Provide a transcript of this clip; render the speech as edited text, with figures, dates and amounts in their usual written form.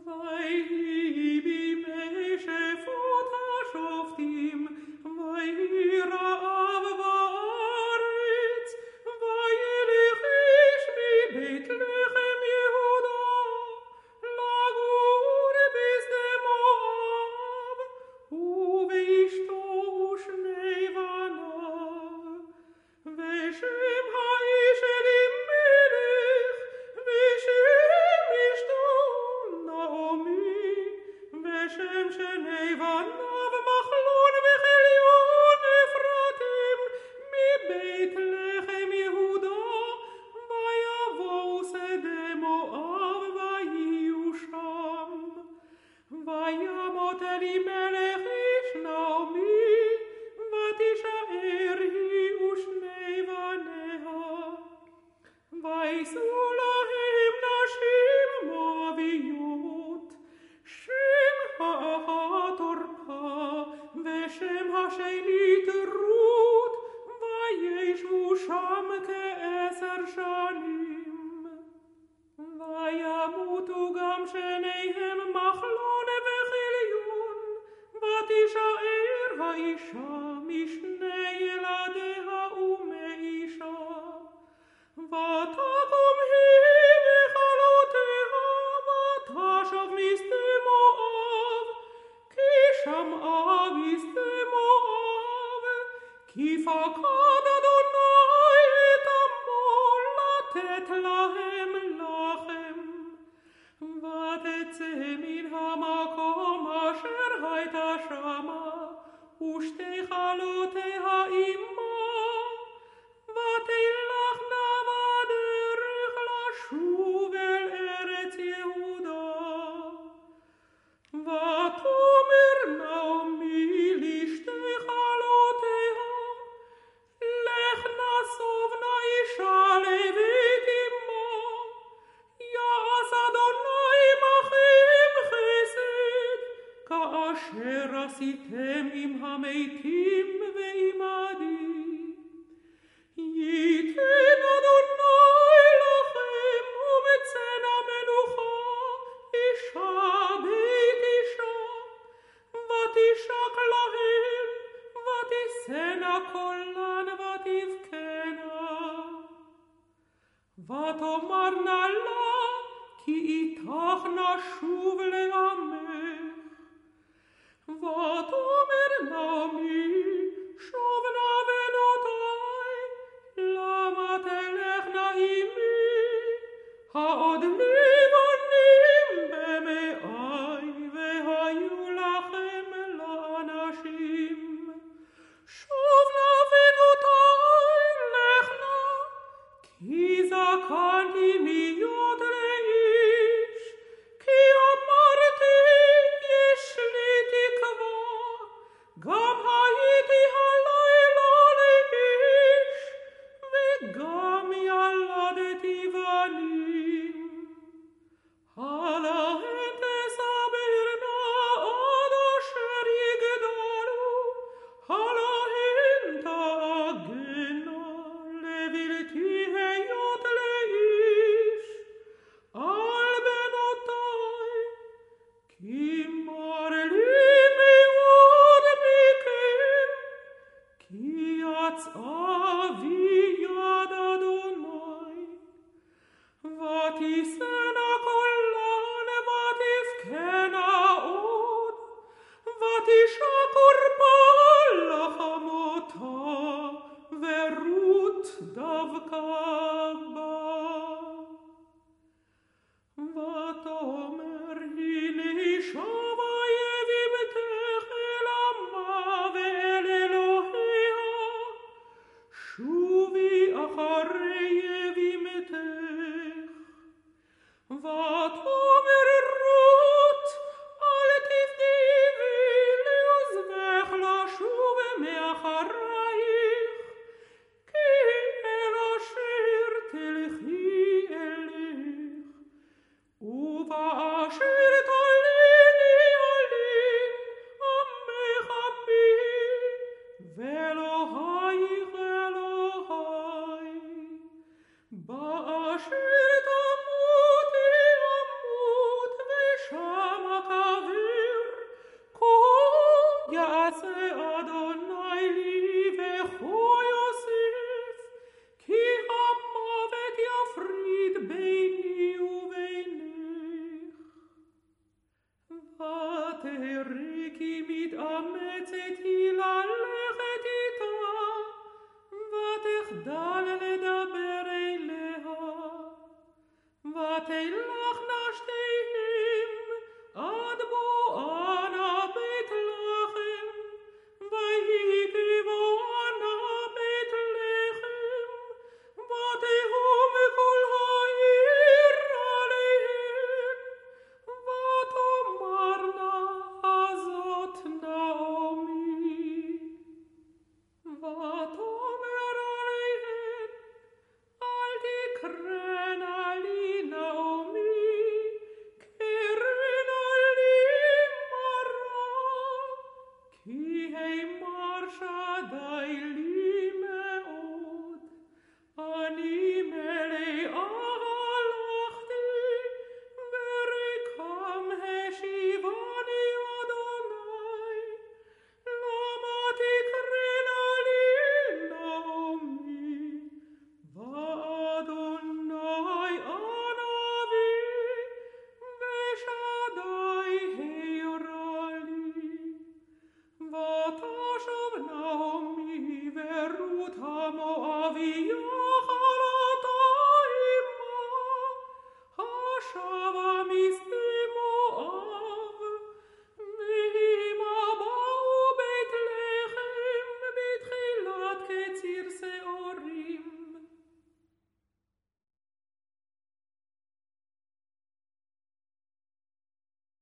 ויהי בימי שפוט השופטים, ויהי רעב בארץ, וילך איש מבית לחם יהודה, לגור בשדה מואב, ובאשתו ושני בניו. ושם האיש אלימלך, ושם אשתו נעמי, ושם שני בניו מחלון וכליון אפרתם, מבית לחם יהודה, ויבואו שדה מואב ויהיו שם. וימות אלימלך איש נעמי, ותישאר היא ושני בניה. ויישאו להם נשים מואביות, שם האחת אורפה, ושם השנית רות, וישבו שם כ10 שנים. וימותו גם שניהם מחלון וכליון, ותישאר האישה משני ילדיה ומאישה. ותקום היא וכלותיה, ותשב משדה מואב, כי שמעה בשדה מואב, כי פקד אדוני את עמו לתת להם לחם. ותצא מן המקום אשר הייתה שמה, ושתי כלותיה עמה, ותלכנה בדרך לשוב אל ארץ יהודה. ותאמר נעמי לשתי כלותיה, לכנה סובנה אישה לבית אמה, יעש אדוני עמכם חסד, כאשר עשיתם עם המתים ועמדי. ייתן אדוני לכם ומצאנה מנוחה, אישה בית אישה, ותשק להם, ותישאנה קולן ותבכנה. ותאמרנה לה, כי איתך נשוב לעמך. ותאמר נעמי, שובנה בנותי, למה תלכנה עמי? העוד לי